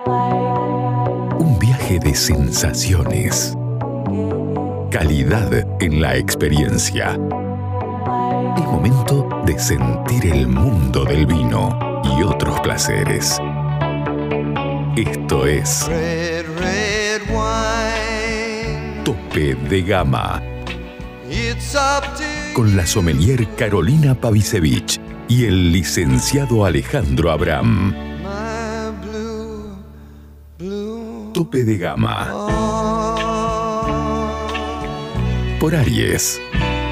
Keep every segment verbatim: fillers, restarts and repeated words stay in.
Un viaje de sensaciones. Calidad en la experiencia. Es momento de sentir el mundo del vino y otros placeres. Esto es Red, red wine. Tope de Gama. It's up to Con la sommelier Carolina Pavisevich y el licenciado Alejandro Abraham. my blue, blue. Tope de Gama. Oh. Por Aries.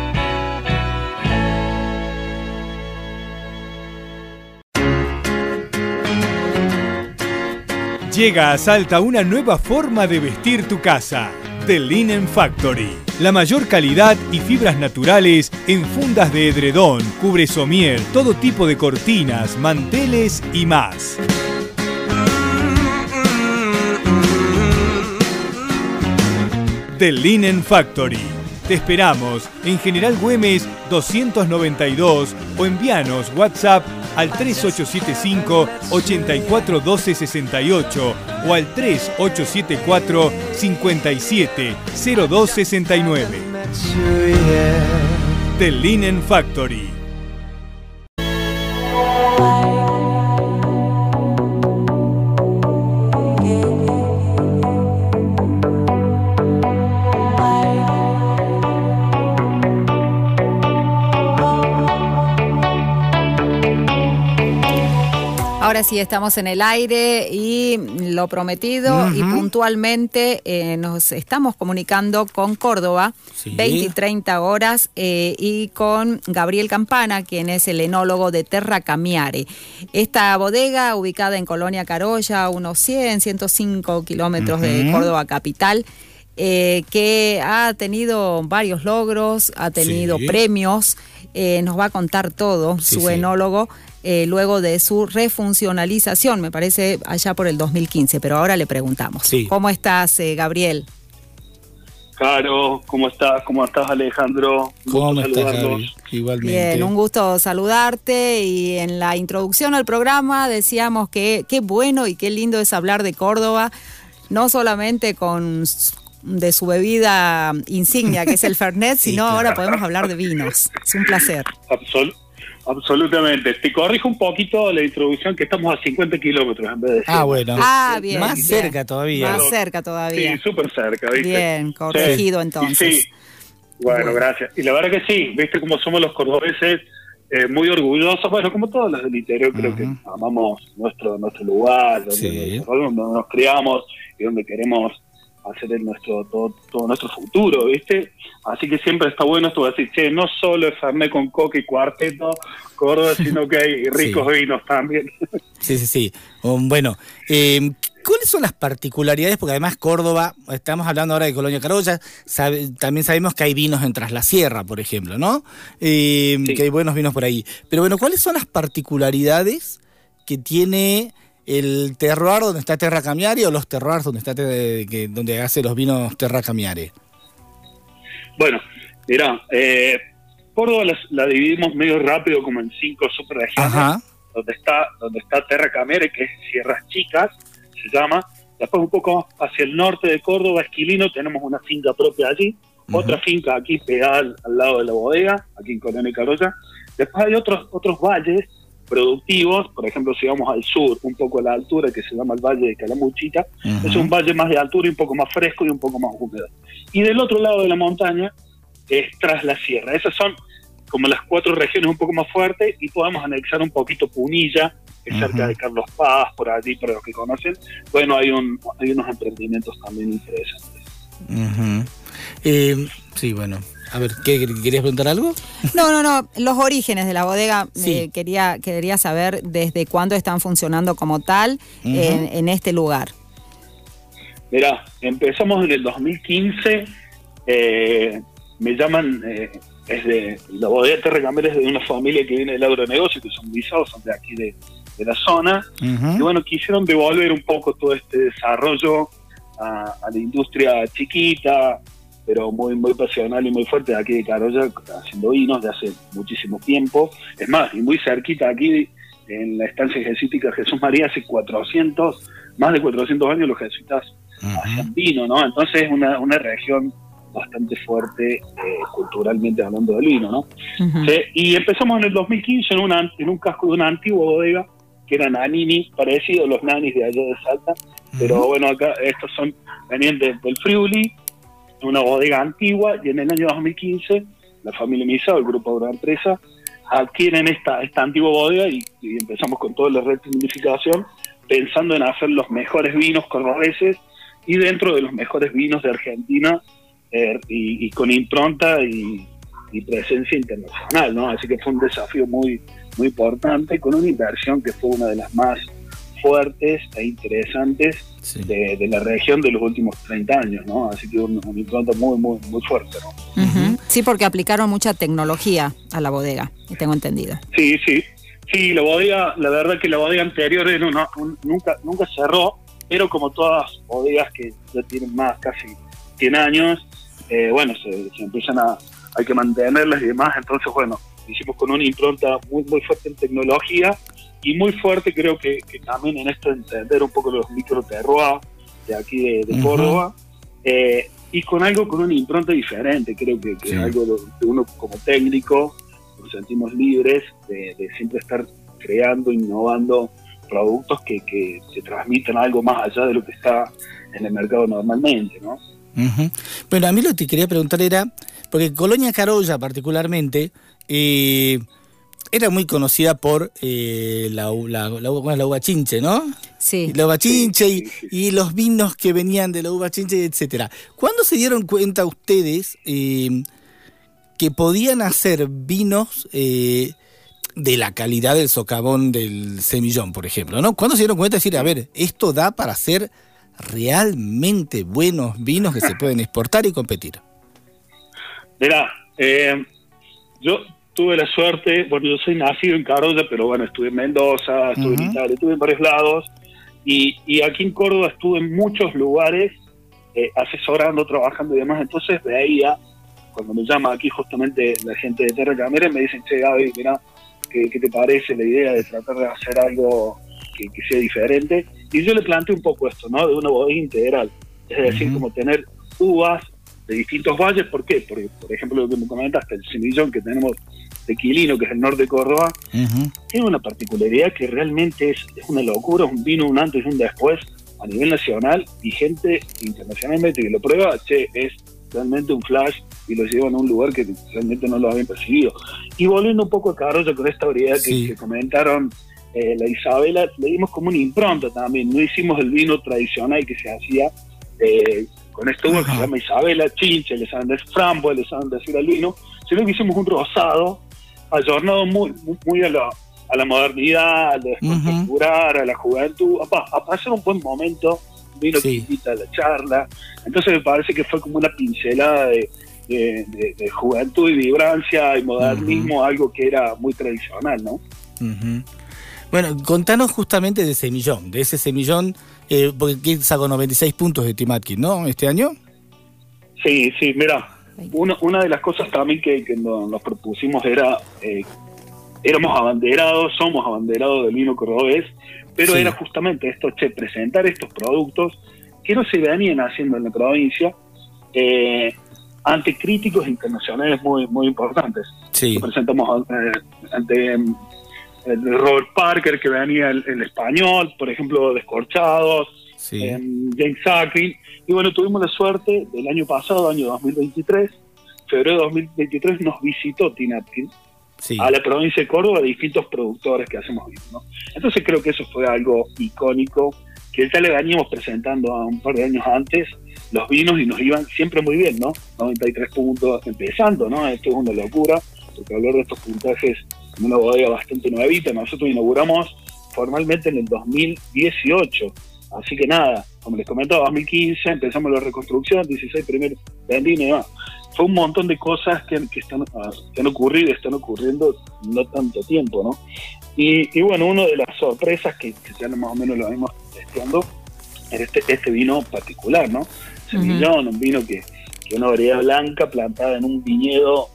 Llega a Salta una nueva forma de vestir tu casa. The Linen Factory. La mayor calidad y fibras naturales en fundas de edredón, cubre somier, todo tipo de cortinas, manteles y más. The Linen Factory. Te esperamos en General Güemes doscientos noventa y dos o envíanos WhatsApp al tres ocho siete cinco, ocho cuatro uno dos seis ocho o al tres ocho siete cuatro, cinco siete cero dos seis nueve. The Linen Factory. Ahora sí estamos en el aire y lo prometido uh-huh. y puntualmente eh, nos estamos comunicando con Córdoba, sí. veinte y treinta horas, eh, y con Gabriel Campana, quien es el enólogo de Terra Camiare. Esta bodega, ubicada en Colonia Carolla, unos cien, ciento cinco kilómetros uh-huh. de Córdoba capital, eh, que ha tenido varios logros, ha tenido sí. premios, eh, nos va a contar todo sí, su sí. enólogo. Eh, luego de su refuncionalización, me parece allá por el dos mil quince, pero ahora le preguntamos. Sí. ¿Cómo estás, eh, Gabriel? Caro, ¿cómo estás? ¿Cómo estás, Alejandro? ¿Cómo estás, Gaby? Igualmente. Bien, un gusto saludarte, y en la introducción al programa decíamos que qué bueno y qué lindo es hablar de Córdoba, no solamente con de su bebida insignia, que es el Fernet, sí, sino claro. ahora podemos hablar de vinos. Es un placer. Absol- Absolutamente. Te corrijo un poquito la introducción, que estamos a cincuenta kilómetros en vez de... Ah, bueno. Ah, bien. Más bien. cerca todavía. Más cerca todavía. Sí, súper cerca, ¿viste? Bien, corregido sí. entonces. Sí. Bueno, bueno, gracias. Y la verdad que sí, ¿viste cómo somos los cordobeses? Eh, muy orgullosos, bueno, como todos los del interior, uh-huh. creo que amamos nuestro nuestro lugar, donde, sí. nos, donde nos criamos y donde queremos hacer el nuestro todo, todo nuestro futuro, ¿viste? Así que siempre está bueno esto de decir, che, no solo es Fernet con coca y cuarteto, Córdoba, sino que hay ricos sí. vinos también. Sí, sí, sí. Um, bueno, eh, ¿cuáles son las particularidades? Porque además Córdoba, estamos hablando ahora de Colonia Carolla, sabe, también sabemos que hay vinos en Tras la Sierra, por ejemplo, ¿no? Eh, sí. Que hay buenos vinos por ahí. Pero bueno, ¿cuáles son las particularidades que tiene el terroir donde está Terra Camiare, o los terroirs donde está te, que, donde hace los vinos Terra Camiare? Bueno, mirá, eh, Córdoba la, la dividimos medio rápido como en cinco subregiones. Ajá. donde está donde está Terra Camiare, que es Sierras Chicas, se llama. Después un poco hacia el norte de Córdoba, Esquilino, tenemos una finca propia allí, uh-huh. otra finca aquí pegada al, al lado de la bodega, aquí en Colonia Carolla. Después hay otros otros valles productivos, por ejemplo, si vamos al sur, un poco a la altura, que se llama el Valle de Calamuchita, uh-huh. es un valle más de altura y un poco más fresco y un poco más húmedo. Y del otro lado de la montaña es Tras la Sierra. Esas son como las cuatro regiones un poco más fuertes, y podemos anexar un poquito Punilla, que es uh-huh. cerca de Carlos Paz, por allí, para los que conocen. Bueno, hay un hay unos emprendimientos también interesantes. Uh-huh. Eh, sí, bueno... A ver, ¿qué, ¿querías preguntar algo? No, no, no. Los orígenes de la bodega, sí. eh, quería, quería saber desde cuándo están funcionando como tal uh-huh. en, en este lugar. Mirá, empezamos en el dos mil quince. Eh, me llaman, eh, es de la bodega Terra Camiare, es de una familia que viene del agronegocio, que son visados, son de aquí de, de la zona. Uh-huh. Y bueno, quisieron devolver un poco todo este desarrollo a, a la industria chiquita, pero muy muy pasional y muy fuerte de aquí de Carolla, haciendo vinos de hace muchísimo tiempo. Es más, y muy cerquita aquí en la estancia jesuítica Jesús María hace cuatrocientos, más de cuatrocientos años los jesuitas uh-huh. hacían vino, ¿no? Entonces es una, una región bastante fuerte eh, culturalmente hablando del vino, ¿no? Uh-huh. Sí, y empezamos en el dos mil quince en, una, en un casco de una antigua bodega que era Nanini, parecido a los nanis de allá de Salta, uh-huh. pero bueno, acá estos son, venían de, del Friuli, una bodega antigua, y en el año dos mil quince la familia Misao, el grupo de una empresa, adquieren esta, esta antigua bodega y, y empezamos con toda la rectificación, pensando en hacer los mejores vinos cordobeses y dentro de los mejores vinos de Argentina, eh, y, y con impronta y, y presencia internacional, ¿no? Así que fue un desafío muy, muy importante, con una inversión que fue una de las más fuertes e interesantes sí. de, de la región de los últimos treinta años, ¿no? Así que un, un impronta muy, muy, muy fuerte, ¿no? Uh-huh. Sí, porque aplicaron mucha tecnología a la bodega, tengo entendido. Sí, sí. Sí, la bodega, la verdad que la bodega anterior era una, un, nunca, nunca cerró, pero como todas bodegas que ya tienen más, casi cien años, eh, bueno, se, se empiezan a, hay que mantenerlas y demás, entonces bueno, hicimos con una impronta muy, muy fuerte en tecnología, y muy fuerte creo que, que también en esto de entender un poco los microterroirs de aquí de, de uh-huh. Córdoba, eh, y con algo, con una impronta diferente, creo que, que sí. es algo que uno como técnico nos sentimos libres de, de siempre estar creando, innovando productos que, que se transmiten algo más allá de lo que está en el mercado normalmente, ¿no? Uh-huh. Bueno, a mí lo que te quería preguntar era, porque Colonia Carolla particularmente, eh, era muy conocida por eh, la, la, la, la, la uva chinche, ¿no? Sí. La uva chinche y, y los vinos que venían de la uva chinche, etcétera. ¿Cuándo se dieron cuenta ustedes eh, que podían hacer vinos eh, de la calidad del socavón del Semillón, por ejemplo, ¿no? ¿Cuándo se dieron cuenta de decir, a ver, esto da para hacer realmente buenos vinos que se pueden exportar y competir? Mirá, eh, yo tuve la suerte, bueno, yo soy nacido en Carolla, pero bueno, estuve en Mendoza, estuve uh-huh. en Italia, estuve en varios lados, y, y aquí en Córdoba estuve en muchos lugares eh, asesorando, trabajando y demás, entonces veía, cuando me llama aquí justamente la gente de Terra Camera, me dicen, che, Gaby, mirá, ¿qué, ¿qué te parece la idea de tratar de hacer algo que, que sea diferente? Y yo le planteé un poco esto, ¿no? De una bodega integral, es decir, uh-huh. como tener uvas de distintos valles. ¿Por qué? Porque, por ejemplo, lo que me comentaste, el Semillón que tenemos de Quilino, que es el norte de Córdoba, uh-huh. tiene una particularidad que realmente es, es una locura, es un vino un antes y un después a nivel nacional, y gente internacionalmente que lo prueba, che, es realmente un flash, y lo llevan a un lugar que realmente no lo habían percibido. Y volviendo un poco a Carolla con esta variedad que, sí. que comentaron, eh, la Isabela, le dimos como una impronta también, no hicimos el vino tradicional que se hacía eh, con este uva que se llama Isabela, chinche, le saben decir frambo, le saben decir al vino, sino que hicimos un rosado, ayornado muy, muy, muy a la, a la modernidad, a descontracturar, uh-huh. a la juventud, a, a pasar un buen momento, vino sí. que invita a la charla. Entonces me parece que fue como una pincelada de, de, de, de juventud y vibrancia y modernismo, uh-huh. algo que era muy tradicional, ¿no? Uh-huh. Bueno, contanos justamente de Semillón, de ese Semillón, eh, porque sacó noventa y seis puntos de Tim Atkins, ¿no? ¿Este año? Sí, sí, mira, una, una de las cosas también que, que nos, nos propusimos era, eh, éramos abanderados, somos abanderados del vino cordobés, pero sí. era justamente esto, che, presentar estos productos que no se venían haciendo en la provincia, eh, ante críticos internacionales muy, muy importantes. Sí. Presentamos eh, ante eh, Robert Parker, que venía el, el español, por ejemplo, Descorchados, sí. eh, James Sacklin, y bueno, tuvimos la suerte del año pasado, año dos mil veintitrés, febrero de dos mil veintitrés, nos visitó Tim Atkins sí. a la provincia de Córdoba, distintos productores que hacemos vino, ¿no? Entonces creo que eso fue algo icónico, que ya le veníamos presentando a un par de años antes los vinos y nos iban siempre muy bien, ¿no? noventa y tres puntos empezando, ¿no? Esto es una locura, porque hablar de estos puntajes en una bodega bastante nuevita, nosotros inauguramos formalmente en el dos mil dieciocho, así que nada, como les comentaba, dos mil quince empezamos la reconstrucción, dieciséis primer vendimos y demás. Fue un montón de cosas que, que, están, que han ocurrido y están ocurriendo no tanto tiempo, ¿no? Y, y bueno, una de las sorpresas que, que ya más o menos lo vimos testeando es este, este vino particular, ¿no? Semillón, uh-huh. un vino que, que una variedad blanca plantada en un viñedo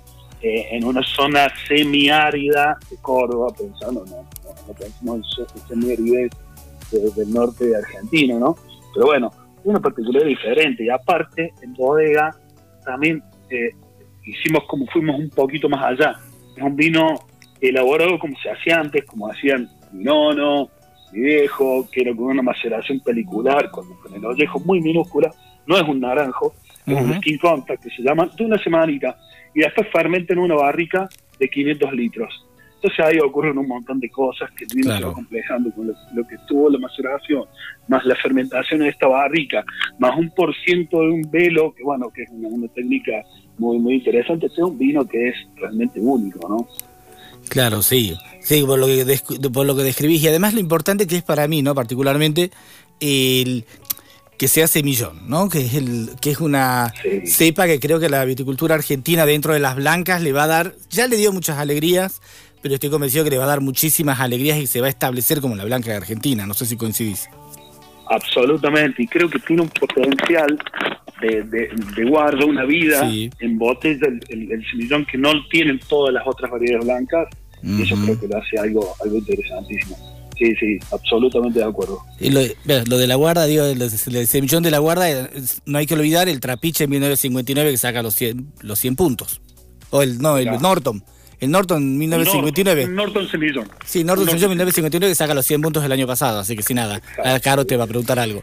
eh, en una zona semiárida de Córdoba, pensando, no, no, no pensamos en semiaridez de, del norte de Argentina, ¿no? Pero bueno, una particularidad diferente. Y aparte, en bodega también eh, hicimos como fuimos un poquito más allá. Es un vino elaborado como se hacía antes, como hacían mi nono, mi viejo, que era con una maceración pelicular, con, con el ollejo muy minúscula. No es un naranjo, es uh-huh. un skin contact que se llama, de una semanita. Y después fermenta en una barrica de quinientos litros. Entonces ahí ocurren un montón de cosas que el vino claro. se va complejando con lo, lo que estuvo la maceración, más la fermentación de esta barrica, más un por ciento de un velo, que bueno, que es una, una técnica muy muy interesante. Este es un vino que es realmente único, ¿no? Claro, sí, sí, por lo que des- por lo que describís. Y además lo importante que es para mí, ¿no? Particularmente, el que sea semillón, ¿no? Que es el que es una sí. cepa que creo que la viticultura argentina dentro de las blancas le va a dar, ya le dio muchas alegrías, pero estoy convencido que le va a dar muchísimas alegrías y se va a establecer como la blanca de Argentina. No sé si coincidís. Absolutamente, y creo que tiene un potencial de, de, de guarda, una vida sí. en botella, el, el, el semillón que no tienen todas las otras variedades blancas, uh-huh. y eso creo que lo hace algo, algo interesantísimo. Sí, sí, absolutamente de acuerdo. Y lo, lo de la guarda, digo, el, el semillón de la guarda, no hay que olvidar el Trapiche en mil novecientos cincuenta y nueve que saca los cien, los cien puntos. O el, no, el claro. Norton. El Norton mil novecientos cincuenta y nueve. El Norton Semillón. Sí, Norton Semillón mil novecientos cincuenta y nueve que saca los cien puntos del año pasado, así que sin nada. Claro. Caro te va a preguntar algo.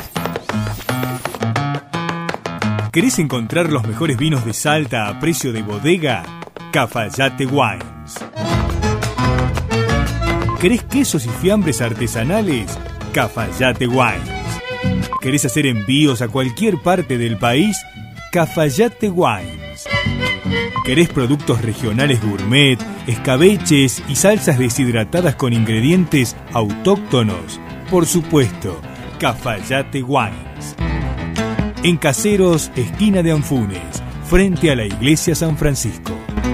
¿Querés encontrar los mejores vinos de Salta a precio de bodega? Cafayate Wines. ¿Querés quesos y fiambres artesanales? Cafayate Wines. ¿Querés hacer envíos a cualquier parte del país? Cafayate Wines. ¿Querés productos regionales gourmet, escabeches y salsas deshidratadas con ingredientes autóctonos? Por supuesto, Cafayate Wines. En Caseros, esquina de Anfunes, frente a la Iglesia San Francisco.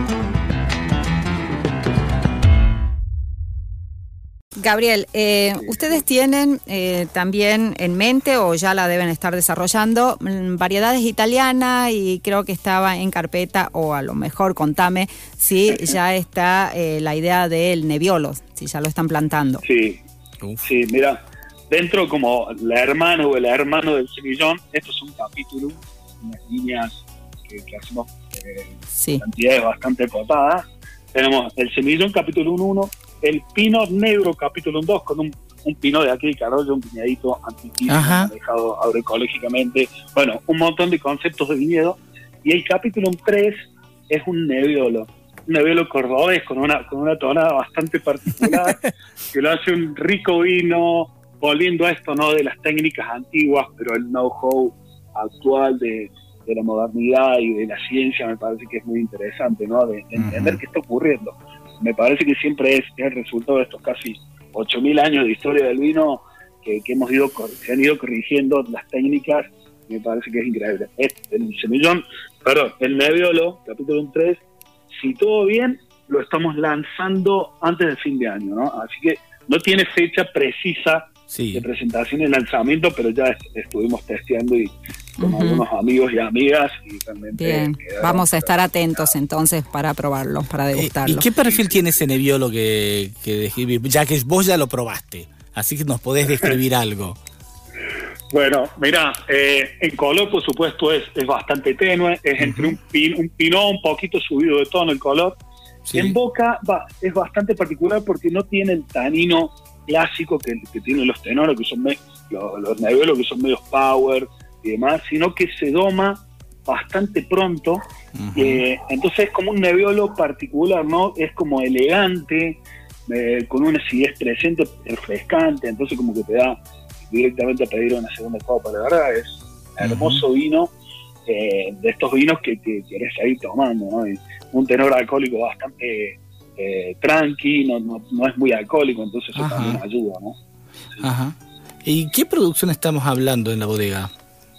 Gabriel, eh, ustedes tienen eh, también en mente, o ya la deben estar desarrollando, variedades italianas, y creo que estaba en carpeta, o a lo mejor contame si ya está eh, la idea del Nebbiolo, si ya lo están plantando. Sí, sí, mira, dentro como la hermana o el hermano del semillón, esto es un capítulo, unas líneas que, que hacemos eh, sí. cantidades bastante cotadas. Tenemos el semillón capítulo uno punto uno, el Pinot Negro capítulo dos, con un, un Pinot de aquí de Carollo, un viñedito antiguo, manejado agroecológicamente, bueno, un montón de conceptos de viñedo. Y el capítulo tres es un Nebbiolo, un Nebbiolo cordobés con una, con una tonada bastante particular, que lo hace un rico vino, volviendo a esto, ¿no?, de las técnicas antiguas, pero el know-how actual de, de la modernidad y de la ciencia me parece que es muy interesante, ¿no?, de, de entender uh-huh. qué está ocurriendo. Me parece que siempre es, es el resultado de estos casi ocho mil años de historia del vino que, que hemos ido, se han ido corrigiendo las técnicas. Me parece que es increíble. Este, el semillón, perdón, el Nebbiolo, capítulo tres, si todo bien, lo estamos lanzando antes del fin de año, ¿no? Así que no tiene fecha precisa sí. de presentación y lanzamiento, pero ya est- estuvimos testeando y con uh-huh. algunos amigos y amigas. Y realmente bien, vamos a estar atentos entonces para probarlo, para degustarlo. ¿Y qué perfil tiene ese Nebbiolo que, que describí? Ya que vos ya lo probaste, así que nos podés describir algo. Bueno, mira, eh, en color por supuesto es, es bastante tenue, es uh-huh. entre un, pin, un pinot un poquito subido de tono el color. Sí. En boca va, es bastante particular porque no tiene el tanino clásico que, que tienen los tenores, que son me, los, los Nebbiolos, que son medios power y demás, sino que se doma bastante pronto. Uh-huh. eh, entonces es como un Nebbiolo particular, ¿no? Es como elegante, eh, con una acidez presente, refrescante, entonces como que te da directamente a pedir una segunda copa. La verdad es un hermoso uh-huh. vino, eh, de estos vinos que, que querés seguir tomando, ¿no? Y un tenor alcohólico bastante eh, tranqui, no, no, no es muy alcohólico, entonces eso Ajá. también ayuda, ¿no? Sí. Ajá. ¿Y qué producción estamos hablando en la bodega?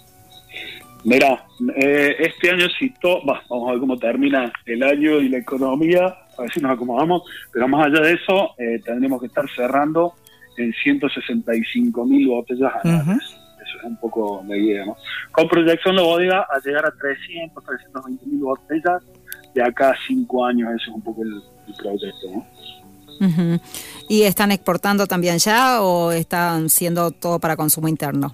Mirá, eh, este año si todo, bah, vamos a ver cómo termina el año y la economía, a ver si nos acomodamos, pero más allá de eso, eh, tendremos que estar cerrando en ciento sesenta y cinco mil botellas anuales. Uh-huh. Eso es un poco la idea, ¿no? Con proyección la bodega a llegar a trescientos, trescientos veinte mil botellas de acá a cinco años, ese es un poco el, el proyecto, ¿no? Uh-huh. ¿Y están exportando también ya o están siendo todo para consumo interno?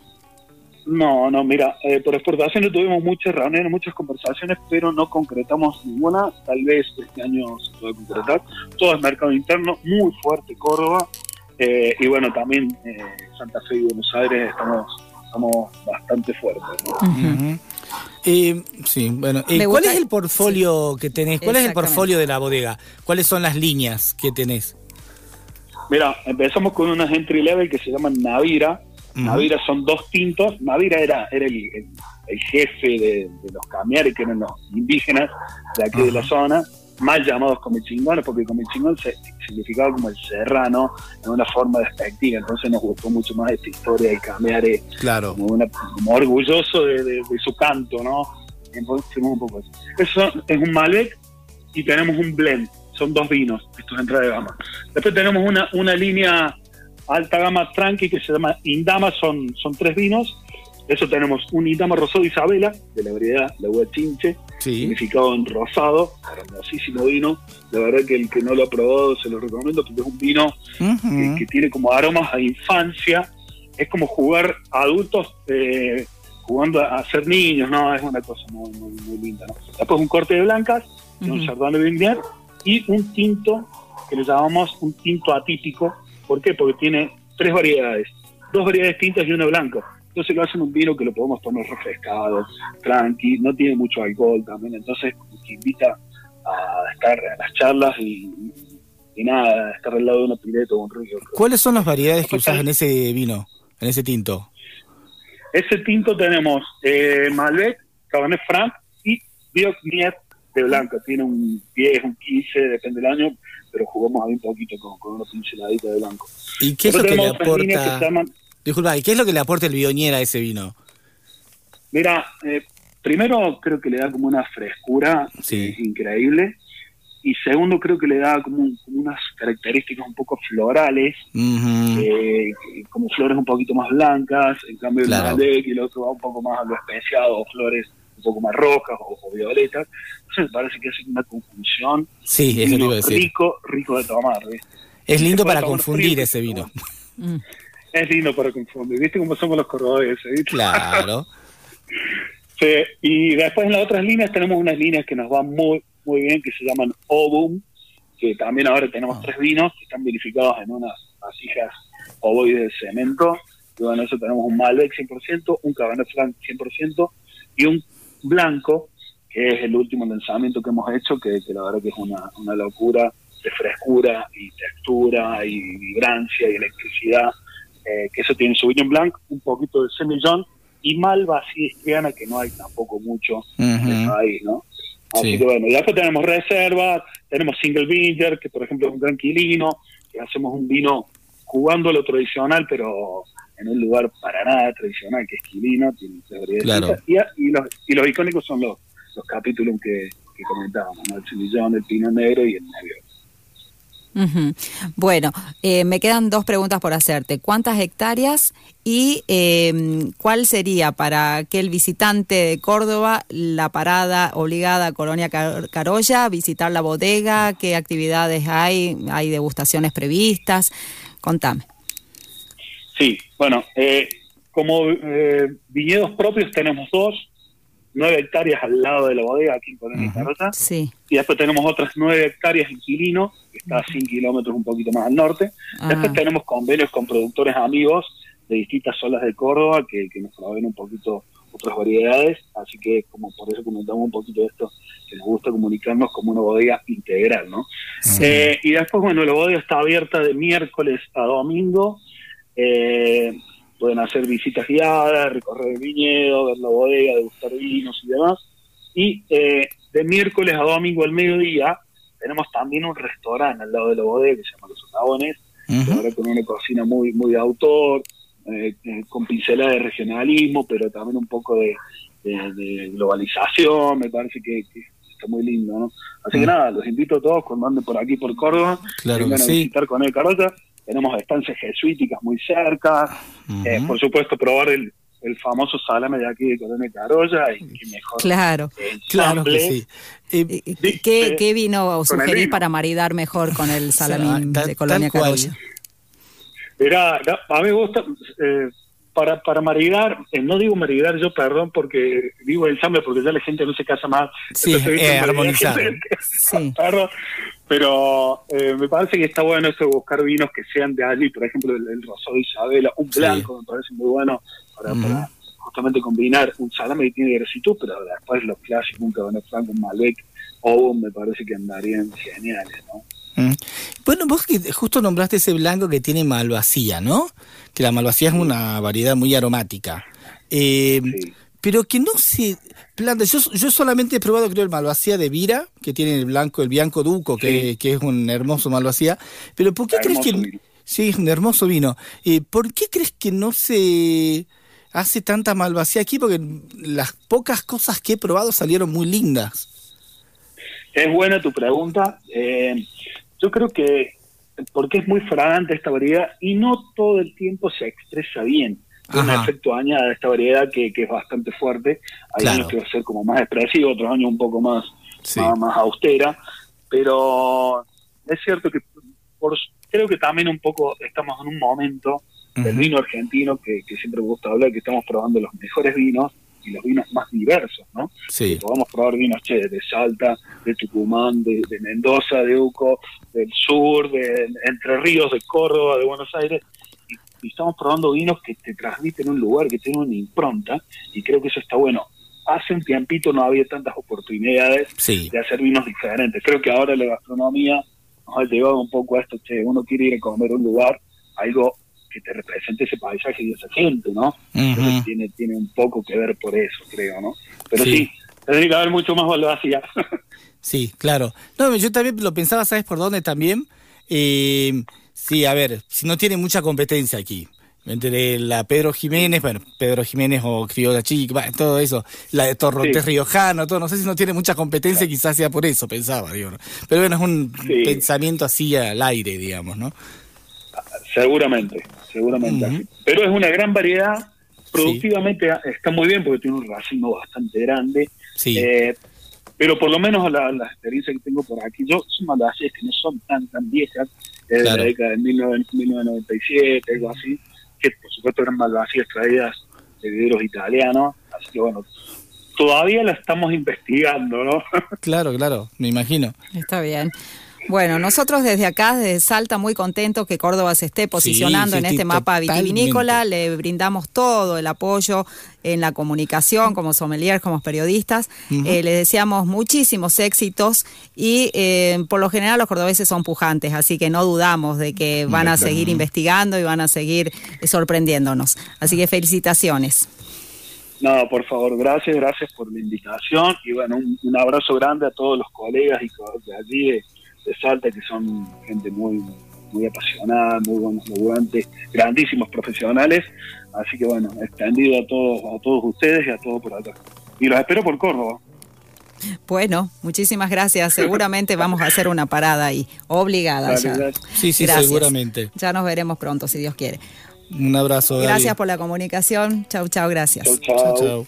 No, no, mira, eh, por exportación tuvimos muchas reuniones, muchas conversaciones, pero no concretamos ninguna. Tal vez este año se puede concretar. Todo es mercado interno, muy fuerte Córdoba. Eh, y bueno, también eh, Santa Fe y Buenos Aires estamos, estamos bastante fuertes, ¿no? Uh-huh. Eh, sí, bueno. Eh, ¿Cuál es el portfolio sí. que tenés? ¿Cuál es el portfolio de la bodega? ¿Cuáles son las líneas que tenés? Mira, empezamos con unas entry level que se llaman Navira. Uh-huh. Navira son dos tintos. Navira era, era el, el, el jefe de, de los camiares, que eran los indígenas de aquí uh-huh. de la zona, mal llamados comechingones, porque comechingón se significaba como el serrano en una forma despectiva. Entonces nos gustó mucho más esta historia de camiare, claro, como, una, como orgulloso de, de, de su canto, ¿no? Entonces un poco eso. Eso es un Malbec y tenemos un blend, son dos vinos, esto es entrada de gama. Después tenemos una, una línea alta gama tranqui que se llama Indama, son, son tres vinos. Eso tenemos un Indama Rosado Isabela, de la variedad La Uva Chinche, sí. significado en rosado, hermosísimo vino. La verdad que el que no lo ha probado se lo recomiendo, porque es un vino uh-huh. que, que tiene como aromas a infancia. Es como jugar a adultos eh, jugando a, a ser niños, ¿no? Es una cosa muy, muy, muy linda, ¿no? Después un corte de blancas, uh-huh. un Chardonnay Viognier y un tinto que le llamamos un tinto atípico. ¿Por qué? Porque tiene tres variedades, dos variedades tintas y una blanca. Entonces lo hacen un vino que lo podemos poner refrescado, tranqui, no tiene mucho alcohol también, entonces que invita a estar en las charlas y, y nada, estar al lado de una pileta o un río. ¿Cuáles son las variedades que usás en ese vino, en ese tinto? Ese tinto tenemos eh, Malbec, Cabernet Franc y Viognier de blanca. Tiene un diez, un quince, depende del año, pero jugamos ahí un poquito con, con una pinceladita de blanco. ¿Y qué es lo que le aporta? Que llaman... Disculpa, ¿y qué es lo que le aporta el Viognier a ese vino? Mira, eh, primero creo que le da como una frescura sí. eh, increíble, y segundo creo que le da como, un, como unas características un poco florales, uh-huh. eh, como flores un poquito más blancas, en cambio claro. el Malbec y el otro va un poco más a lo especiado, o flores un poco más rojas o, o violetas. Entonces me parece que es una confusión. Sí, eso lo iba a decir. Rico, rico de tomar, ¿viste? Es lindo para confundir ese vino. Mm. Es lindo para confundir, ¿viste cómo somos los cordobeses? ¿Viste? Claro. Sí, y después en las otras líneas tenemos unas líneas que nos van muy muy bien, que se llaman Ovum, que también ahora tenemos oh. tres vinos que están verificados en unas vasijas ovoides de cemento. Y bueno, eso tenemos un Malbec cien por ciento, un Cabernet Franc cien por ciento y un blanco, que es el último lanzamiento que hemos hecho, que, que la verdad que es una, una locura de frescura y textura y vibrancia y electricidad, eh, que eso tiene Sauvignon Blanc, un poquito de Semillon y Malva así estriana, que no hay tampoco mucho uh-huh. ahí, ¿no? Así sí. que bueno, y después tenemos reservas, tenemos single vineyard, que por ejemplo es un tranquilino, que hacemos un vino jugando a lo tradicional, pero en un lugar para nada tradicional, que es Quilino, tiene claro. y, y, los, y los icónicos son los, los capítulos que, que comentábamos, ¿no? El Semillon, el Pinot Negro y el Nebbiolo. Uh-huh. Bueno, eh, me quedan dos preguntas por hacerte. ¿Cuántas hectáreas y eh, cuál sería para aquel visitante de Córdoba la parada obligada a Colonia Car- Carolla, visitar la bodega? ¿Qué actividades hay? ¿Hay degustaciones previstas? Contame. Sí, bueno, eh, como eh, viñedos propios tenemos dos, nueve hectáreas al lado de la bodega aquí en Colonia uh-huh. Carolla, sí. y después tenemos otras nueve hectáreas en Quilino, que está a cien kilómetros un poquito más al norte. Uh-huh. Después tenemos convenios con productores amigos de distintas zonas de Córdoba que, que nos proveen un poquito otras variedades, así que como por eso comentamos un poquito de esto, que nos gusta comunicarnos como una bodega integral, ¿no? Sí. Eh, y después, bueno, la bodega está abierta de miércoles a domingo, eh, pueden hacer visitas guiadas, recorrer el viñedo, ver la bodega, degustar vinos y demás. Y eh, de miércoles a domingo al mediodía tenemos también un restaurante al lado de la bodega que se llama Los Socavones, uh-huh. ahora con una cocina muy muy de autor, eh, eh, con pincelada de regionalismo, pero también un poco de, de, de globalización. Me parece que, que está muy lindo, ¿no? Así uh-huh. que nada, los invito a todos cuando anden por aquí por Córdoba, claro vengan que a sí. visitar Colonia Carolla. Tenemos estancias jesuíticas muy cerca, uh-huh. eh, por supuesto probar el, el famoso salame de aquí de Colonia Carolla, y que mejor claro, claro que sí. Eh, ¿Qué, qué, ¿Qué vino sugerís para maridar mejor con el salamín o sea, de Colonia Carolla? Mirá, a mí me gusta, eh, para, para maridar, eh, no digo maridar yo, perdón, porque digo ensamble, porque ya la gente no se casa más. Sí, eh, armonizar. Sí. Perdón, pero eh, me parece que está bueno eso de buscar vinos que sean de allí, por ejemplo, el, el Rosado de Isabela, un blanco, sí. Me parece muy bueno para, uh-huh. para justamente combinar un salame que tiene grasitud, pero después los clásicos, un Cabernet Franc, un Malbec, o me parece que andarían geniales, ¿no? Mm. Bueno, vos que justo nombraste ese blanco que tiene malvasía, ¿no? Que la malvasía sí. es una variedad muy aromática. Eh, sí. Pero que no se planta. Yo, yo solamente he probado, creo, el malvasía de Vira, que tiene el blanco, el Bianco Duco, sí. que, que es un hermoso malvasía. Pero ¿por qué crees que...? Vino. Sí, es un hermoso vino. Eh, ¿Por qué crees que no se hace tanta malvasía aquí? Porque las pocas cosas que he probado salieron muy lindas. Es buena tu pregunta. Eh, yo creo que porque es muy fragante esta variedad y no todo el tiempo se expresa bien. Tiene un efecto añade a esta variedad que, que es bastante fuerte. Hay claro. años que va a ser como más expresivo, otros años un poco más, sí. más, más austera. Pero es cierto que por, creo que también un poco estamos en un momento uh-huh. del vino argentino que, que siempre me gusta hablar, que estamos probando los mejores vinos y los vinos más diversos, ¿no? Sí. Podemos probar vinos, che, de Salta, de Tucumán, de, de Mendoza, de Uco, del sur, de Entre Ríos, de Córdoba, de Buenos Aires, y, y estamos probando vinos que te transmiten un lugar, que tienen una impronta, y creo que eso está bueno. Hace un tiempito no había tantas oportunidades sí. de hacer vinos diferentes. Creo que ahora la gastronomía nos ha llevado un poco a esto, che, uno quiere ir a comer a un lugar, algo que te represente ese paisaje y esa gente, ¿no? Uh-huh. Tiene, tiene un poco que ver por eso, creo, ¿no? Pero sí, sí tendría que haber mucho más malvasía. Sí, claro. No, yo también lo pensaba, ¿sabes por dónde también? Eh, sí, a ver, si no tiene mucha competencia aquí. Entre la Pedro Jiménez, bueno, Pedro Jiménez o Criolla Chica, todo eso, la de Torrontés sí. Riojano, todo, no sé si no tiene mucha competencia, claro. quizás sea por eso, pensaba, digo, ¿no? Pero bueno, es un sí. pensamiento así al aire, digamos, ¿no? Seguramente, seguramente. Uh-huh. Pero es una gran variedad, productivamente sí. está muy bien porque tiene un racimo bastante grande, sí. eh, pero por lo menos la, la experiencia que tengo por aquí, yo son malvasías que no son tan tan viejas, eh, claro. de la década de mil novecientos noventa y siete, algo así, que por supuesto eran malvasías traídas de viveros italianos, así que bueno, todavía la estamos investigando, ¿no? Claro, claro, me imagino. Está bien. Bueno, nosotros desde acá, desde Salta, muy contentos que Córdoba se esté posicionando sí, sí, en este sí, mapa vitivinícola. Le brindamos todo el apoyo en la comunicación, como sommeliers, como periodistas. Uh-huh. Eh, les deseamos muchísimos éxitos y eh, por lo general los cordobeses son pujantes, así que no dudamos de que van a seguir investigando y van a seguir sorprendiéndonos. Así que felicitaciones. No, por favor, gracias, gracias por la invitación y bueno, un, un abrazo grande a todos los colegas y de allí de de Salta, que son gente muy muy apasionada, muy buenos laburantes, grandísimos profesionales, así que bueno, extendido a todos a todos ustedes y a todos por acá. Y los espero por Córdoba. Bueno, muchísimas gracias, seguramente vamos a hacer una parada ahí, obligada. Dale, ya. Sí, sí, gracias. Seguramente. Ya nos veremos pronto, si Dios quiere. Un abrazo. Gracias Gaby. por la comunicación, chau, chau, gracias. Chau, chau. Chau, chau.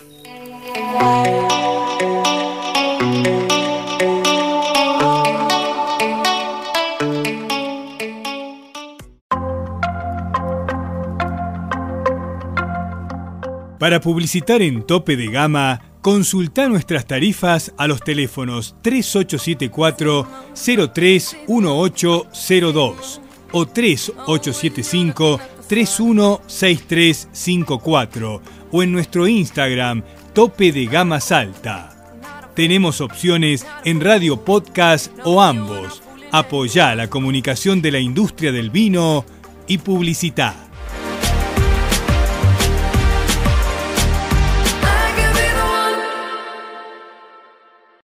Para publicitar en Tope de Gama, consulta nuestras tarifas a los teléfonos tres ocho siete cuatro, cero tres uno ocho cero dos o tres ocho siete cinco, tres uno seis tres cinco cuatro o en nuestro Instagram Tope de Gama Salta. Tenemos opciones en radio podcast o ambos. Apoyá la comunicación de la industria del vino y publicitá.